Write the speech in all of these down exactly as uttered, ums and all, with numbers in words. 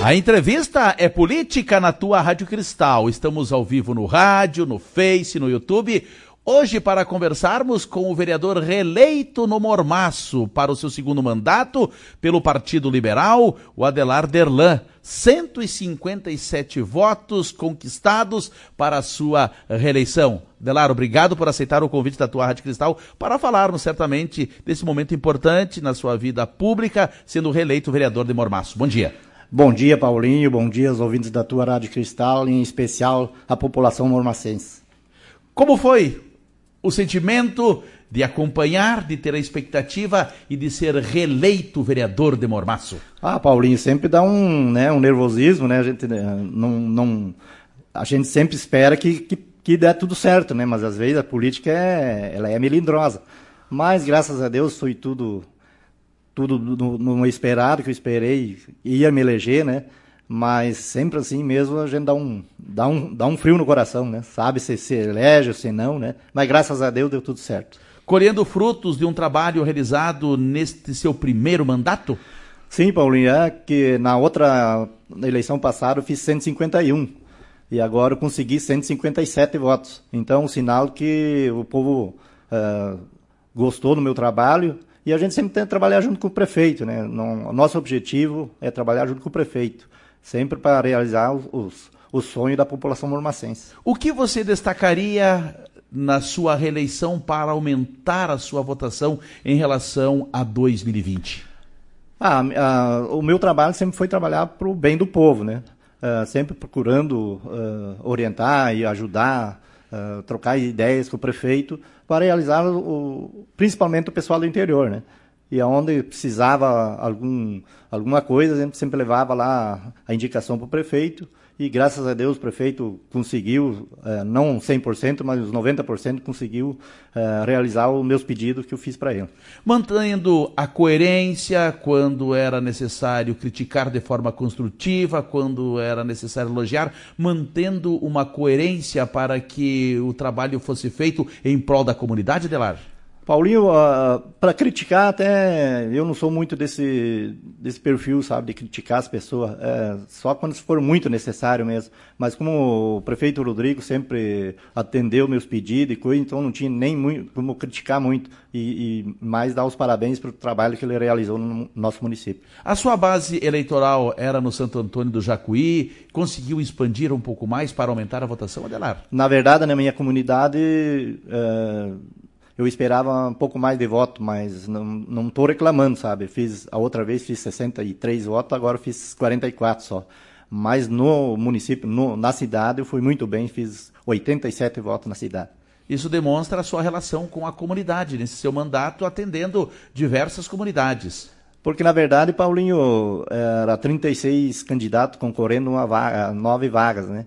A entrevista é política na tua Rádio Cristal. Estamos ao vivo no rádio, no Face, no YouTube. Hoje para conversarmos com o vereador reeleito no Mormaço para o seu segundo mandato pelo Partido Liberal, o Adelar Derlan. cento e cinquenta e sete votos conquistados para a sua reeleição. Adelar, obrigado por aceitar o convite da tua Rádio Cristal para falarmos certamente desse momento importante na sua vida pública, sendo reeleito vereador de Mormaço. Bom dia. Bom dia, Paulinho. Bom dia aos ouvintes da tua Rádio Cristal, em especial a população mormacense. Como foi o sentimento de acompanhar, de ter a expectativa e de ser reeleito vereador de Mormaço? Ah, Paulinho, sempre dá um, né, um nervosismo, né? A gente não, não, a gente sempre espera que, que, que dê tudo certo, né? Mas às vezes a política é, ela é melindrosa. Mas graças a Deus foi tudo tudo no, no esperado, que eu esperei, ia me eleger, né? Mas sempre assim mesmo a gente dá um, dá um, dá um frio no coração, né? Sabe se se elege ou se não, né? Mas graças a Deus deu tudo certo. Colhendo frutos de um trabalho realizado neste seu primeiro mandato? Sim, Paulinho, é que na outra na eleição passada eu fiz cento e cinquenta e um e agora eu consegui cento e cinquenta e sete votos. Então, um sinal que o povo uh, gostou do meu trabalho. E a gente sempre tenta trabalhar junto com o prefeito, né? O nosso objetivo é trabalhar junto com o prefeito, sempre para realizar os, os, o sonho da população mormacense. O que você destacaria na sua reeleição para aumentar a sua votação em relação a dois mil e vinte? Ah, ah, o meu trabalho sempre foi trabalhar para o bem do povo, né? Ah, sempre procurando ah, orientar e ajudar, ah, trocar ideias com o prefeito, para realizar o, principalmente o pessoal do interior, né? E aonde precisava algum, alguma coisa, a gente sempre levava lá a indicação para o prefeito, e graças a Deus o prefeito conseguiu, eh, não cem por cento, mas uns noventa por cento conseguiu eh, realizar os meus pedidos que eu fiz para ele. Mantendo a coerência quando era necessário criticar de forma construtiva, quando era necessário elogiar, mantendo uma coerência para que o trabalho fosse feito em prol da comunidade, Adelar? Paulinho, uh, para criticar até, eu não sou muito desse, desse perfil, sabe, de criticar as pessoas, é, só quando for muito necessário mesmo. Mas como o prefeito Rodrigo sempre atendeu meus pedidos e coisa, então não tinha nem muito, como criticar muito e, e mais dar os parabéns para o trabalho que ele realizou no nosso município. A sua base eleitoral era no Santo Antônio do Jacuí, conseguiu expandir um pouco mais para aumentar a votação, Adelar? Na verdade, na minha comunidade... É, eu esperava um pouco mais de voto, mas não estou reclamando, sabe? Fiz, a outra vez fiz sessenta e três votos, agora fiz quarenta e quatro só. Mas no município, no, na cidade, eu fui muito bem, fiz oitenta e sete votos na cidade. Isso demonstra a sua relação com a comunidade, nesse seu mandato, atendendo diversas comunidades. Porque, na verdade, Paulinho, era trinta e seis candidatos concorrendo a vaga, nove vagas, né?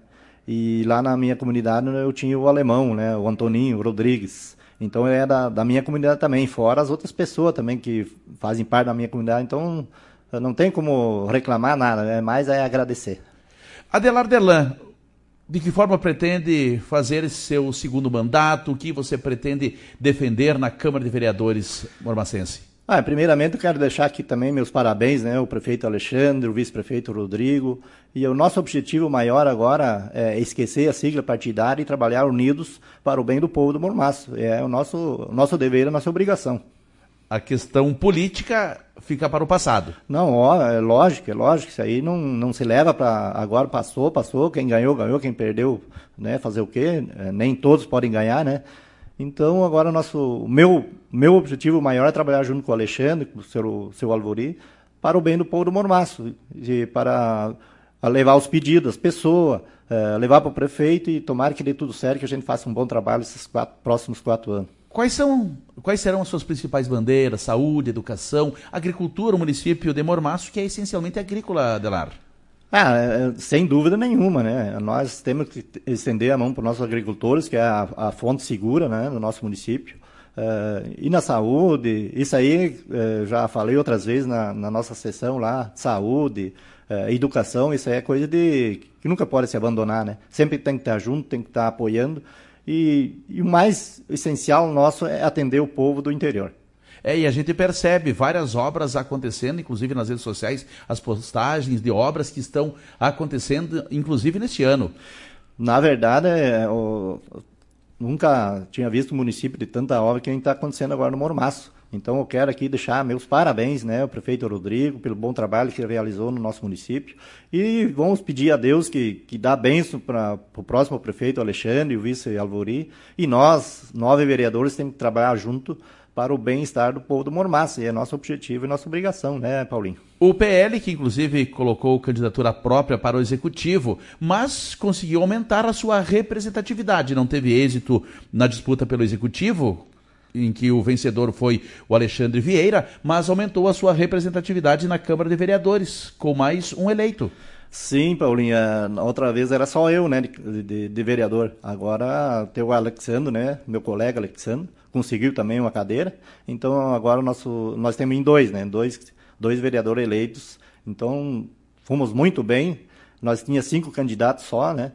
E lá na minha comunidade eu tinha o alemão, né? O Antoninho, o Rodrigues. Então é da, da minha comunidade também, fora as outras pessoas também que fazem parte da minha comunidade. Então não tem como reclamar nada, é mais é agradecer. Adelar Derlan, de que forma pretende fazer esse seu segundo mandato? O que você pretende defender na Câmara de Vereadores mormacense? Ah, primeiramente eu quero deixar aqui também meus parabéns, né, o prefeito Alexandre, o vice-prefeito Rodrigo, e o nosso objetivo maior agora é esquecer a sigla partidária e trabalhar unidos para o bem do povo do Mormaço. É o nosso, o nosso dever, a nossa obrigação. A questão política fica para o passado. Não, ó, é lógico, é lógico, isso aí não, não se leva para agora, passou, passou, quem ganhou, ganhou, quem perdeu, né, fazer o quê? É, nem todos podem ganhar, né? Então, agora, nosso, o meu, meu objetivo maior é trabalhar junto com o Alexandre, com o seu, seu Alvori, para o bem do povo do Mormaço, e para levar os pedidos das pessoas, é, levar para o prefeito e tomara que dê tudo certo, que a gente faça um bom trabalho esses quatro, próximos quatro anos. Quais são, quais serão as suas principais bandeiras? Saúde, educação, agricultura, o município de Mormaço, que é essencialmente agrícola, Adelar? Ah, sem dúvida nenhuma, né? Nós temos que estender a mão para os nossos agricultores, que é a, a fonte segura, né, do nosso município. Uh, e na saúde, isso aí uh, já falei outras vezes na, na nossa sessão lá, saúde, uh, educação, isso aí é coisa de, que nunca pode se abandonar, né? Sempre tem que estar junto, tem que estar apoiando. E, e o mais essencial nosso é atender o povo do interior. É, e a gente percebe várias obras acontecendo, inclusive nas redes sociais, as postagens de obras que estão acontecendo, inclusive neste ano. Na verdade, é, o, nunca tinha visto um município de tanta obra que a gente está acontecendo agora no Mormaço. Então eu quero aqui deixar meus parabéns, né, ao prefeito Rodrigo, pelo bom trabalho que ele realizou no nosso município. E vamos pedir a Deus que, que dá bênção para o próximo prefeito Alexandre e o vice Alvori. E nós, nove vereadores, temos que trabalhar junto para o bem-estar do povo do Mormaço. E é nosso objetivo e nossa obrigação, né, Paulinho? O P L, que inclusive colocou candidatura própria para o Executivo, mas conseguiu aumentar a sua representatividade. Não teve êxito na disputa pelo Executivo, em que o vencedor foi o Alexandre Vieira, mas aumentou a sua representatividade na Câmara de Vereadores, com mais um eleito. Sim, Paulinha, outra vez era só eu, né, de, de, de vereador. Agora tem o Alexandre, né, meu colega Alexandre, conseguiu também uma cadeira. Então agora nosso, nós temos em dois, né, dois, dois vereadores eleitos. Então fomos muito bem. Nós tínhamos cinco candidatos só, né,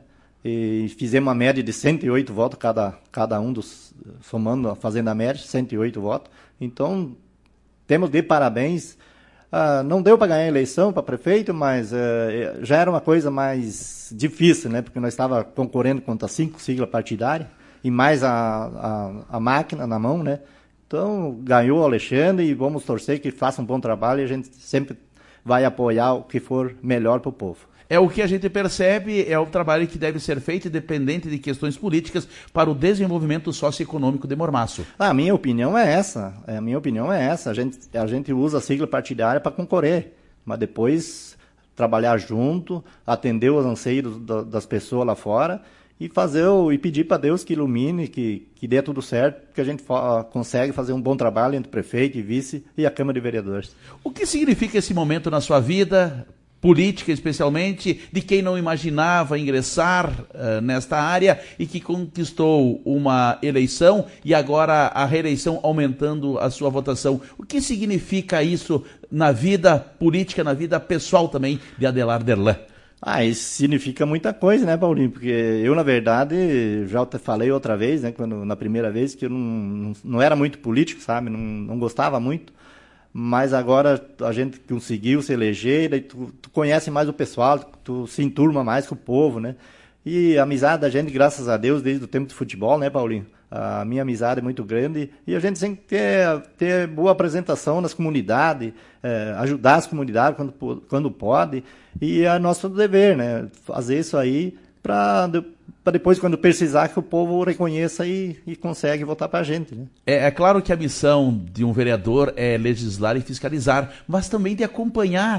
e fizemos uma média de cento e oito votos cada, cada um dos, somando, fazendo a média, cento e oito votos. Então, temos de parabéns. Ah, não deu para ganhar a eleição para prefeito, mas ah, já era uma coisa mais difícil, né? Porque nós estávamos concorrendo contra cinco siglas partidárias e mais a, a, a máquina na mão, né? Então, ganhou o Alexandre e vamos torcer que faça um bom trabalho e a gente sempre vai apoiar o que for melhor para o povo. É o que a gente percebe, é o trabalho que deve ser feito, independente de questões políticas, para o desenvolvimento socioeconômico de Mormaço. A minha opinião é essa, a minha opinião é essa. A gente, a gente usa a sigla partidária para concorrer, mas depois trabalhar junto, atender os anseios das pessoas lá fora e fazer o, e pedir para Deus que ilumine, que, que dê tudo certo, que a gente fa- consegue fazer um bom trabalho entre o prefeito e vice e a Câmara de Vereadores. O que significa esse momento na sua vida, política especialmente, de quem não imaginava ingressar uh, nesta área e que conquistou uma eleição e agora a reeleição aumentando a sua votação? O que significa isso na vida política, na vida pessoal também de Adelar Derlan? Ah, isso significa muita coisa, né, Paulinho? Porque eu, na verdade, já te falei outra vez, né, quando, na primeira vez, que eu não, não, não era muito político, sabe? Não, não gostava muito. Mas agora a gente conseguiu se eleger, daí tu, tu conhece mais o pessoal, tu se enturma mais com o povo, né? E a amizade da gente, graças a Deus, desde o tempo de futebol, né, Paulinho? A minha amizade é muito grande e a gente tem que ter, ter boa apresentação nas comunidades, é, ajudar as comunidades quando, quando pode. E é nosso dever, né? Fazer isso aí para depois, quando precisar, que o povo reconheça e, e consegue votar para a gente. Né? É, é claro que a missão de um vereador é legislar e fiscalizar, mas também de acompanhar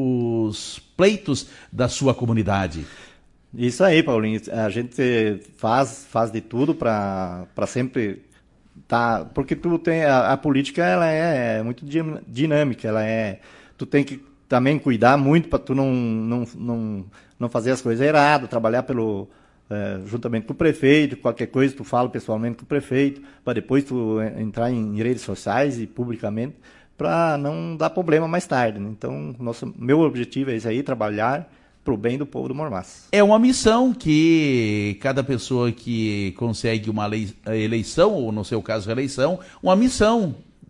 os pleitos da sua comunidade. Isso aí, Paulinho. A gente faz, faz de tudo para sempre tá, porque tu tem a, a política, ela é muito dinâmica, ela é, tu tem que também cuidar muito para tu não, não, não, não fazer as coisas erradas, trabalhar pelo é, juntamente com o prefeito, qualquer coisa tu fala pessoalmente com o prefeito, para depois tu entrar em redes sociais e publicamente, para não dar problema mais tarde. Né? Então, nosso, meu objetivo é isso aí, trabalhar para o bem do povo do Mormaço. É uma missão que cada pessoa que consegue uma eleição, ou no seu caso reeleição, uma missão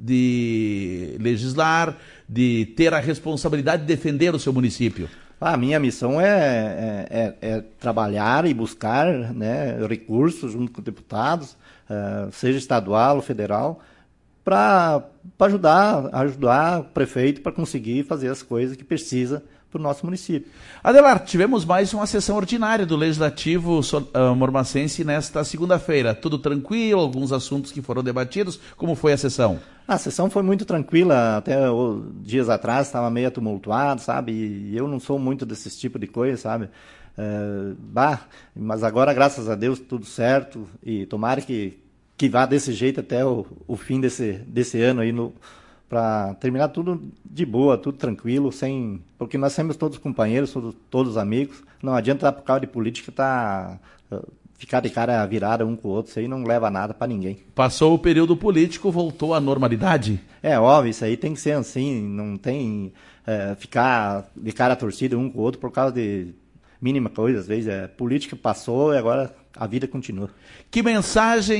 de legislar, de ter a responsabilidade de defender o seu município. A minha missão é, é, é, é trabalhar e buscar, né, recursos junto com deputados, uh, seja estadual ou federal, para ajudar, ajudar o prefeito para conseguir fazer as coisas que precisa para o nosso município. Adelar, tivemos mais uma sessão ordinária do Legislativo uh, Mormacense nesta segunda-feira. Tudo tranquilo? Alguns assuntos que foram debatidos? Como foi a sessão? A sessão foi muito tranquila, até oh, dias atrás estava meio tumultuado, sabe? E eu não sou muito desses tipos de coisa, sabe? É, bah, mas agora, graças a Deus, tudo certo. E tomara que, que vá desse jeito até o, o fim desse, desse ano aí, para terminar tudo de boa, tudo tranquilo, sem, porque nós somos todos companheiros, todos, todos amigos. Não adianta por causa de política tá, ficar de cara virada um com o outro, isso aí não leva a nada para ninguém. Passou o período político, voltou à normalidade? É óbvio, isso aí tem que ser assim, não tem é, ficar de cara torcida um com o outro por causa de mínima coisa, às vezes. É, política passou e agora a vida continua. Que mensagem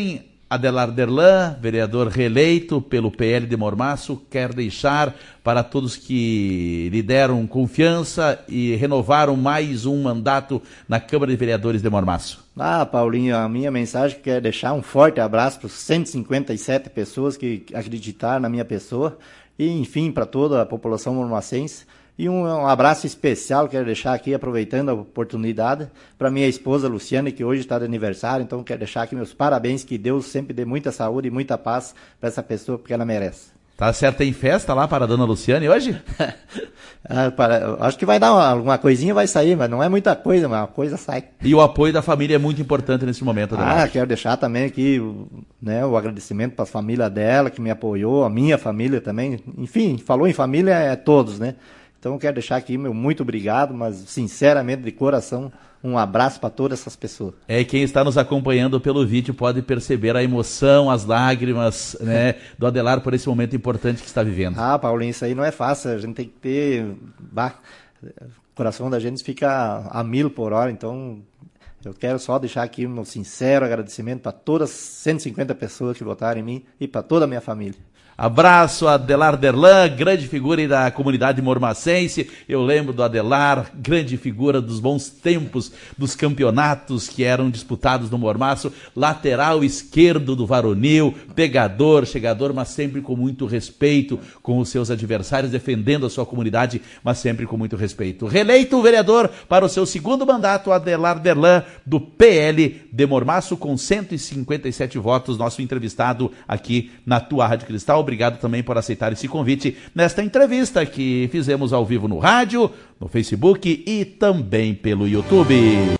Adelar Derlan, vereador reeleito pelo P L de Mormaço, quer deixar para todos que lhe deram confiança e renovaram mais um mandato na Câmara de Vereadores de Mormaço? Ah, Paulinho, a minha mensagem quer deixar um forte abraço para os cento e cinquenta e sete pessoas que acreditaram na minha pessoa e, enfim, para toda a população mormacense. E um, um abraço especial, quero deixar aqui, aproveitando a oportunidade, para minha esposa Luciane, que hoje está de aniversário, então quero deixar aqui meus parabéns, que Deus sempre dê muita saúde e muita paz para essa pessoa, porque ela merece. Tá certo, tem festa lá para a dona Luciane hoje? ah, para, acho que vai dar uma, alguma coisinha, vai sair, mas não é muita coisa, mas uma coisa sai. E o apoio da família é muito importante nesse momento, Adelar. Ah, quero deixar também aqui né, o agradecimento para a família dela, que me apoiou, a minha família também, enfim, falou em família é todos, né? Então, quero deixar aqui meu muito obrigado, mas sinceramente, de coração, um abraço para todas essas pessoas. É, quem está nos acompanhando pelo vídeo pode perceber a emoção, as lágrimas, né, do Adelar por esse momento importante que está vivendo. Ah, Paulinho, isso aí não é fácil, a gente tem que ter... Bah, o coração da gente fica a mil por hora, então... Eu quero só deixar aqui meu sincero agradecimento para todas as cento e cinquenta pessoas que votaram em mim e para toda a minha família. Abraço, Adelar Derlan, grande figura da comunidade mormacense. Eu lembro do Adelar, grande figura dos bons tempos dos campeonatos que eram disputados no Mormaço. Lateral esquerdo do varonil, pegador, chegador, mas sempre com muito respeito com os seus adversários, defendendo a sua comunidade, mas sempre com muito respeito. Reeleito vereador para o seu segundo mandato, Adelar Derlan, do P L de Mormaço, com cento e cinquenta e sete votos, nosso entrevistado aqui na tua Rádio Cristal. Obrigado também por aceitar esse convite nesta entrevista que fizemos ao vivo no rádio, no Facebook e também pelo YouTube.